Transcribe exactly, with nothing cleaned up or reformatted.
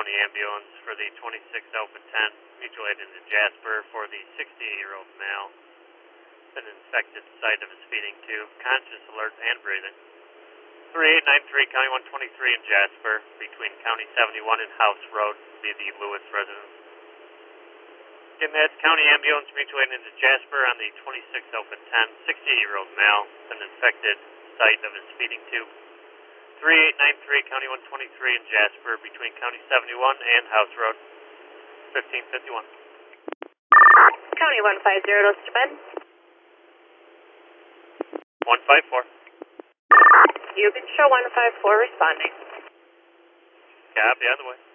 County ambulance for the twenty-six Alpha ten, mutual aid into Jasper for the sixty-eight-year-old male. Been infected site of his feeding tube, conscious, alert, and breathing. three eight nine three, County one twenty-three in Jasper, between County seventy-one and House Road, via the Lewis residence. Getting that County ambulance mutual aid into Jasper on the twenty-six Alpha ten, sixty-eight-year-old male, been infected site of his feeding tube. three eight nine three, County one twenty-three in Jasper, between County seventy-one and House Road, fifteen fifty-one. County one five zero, to bed. one five four. You can show one five four responding. Copy, on the way.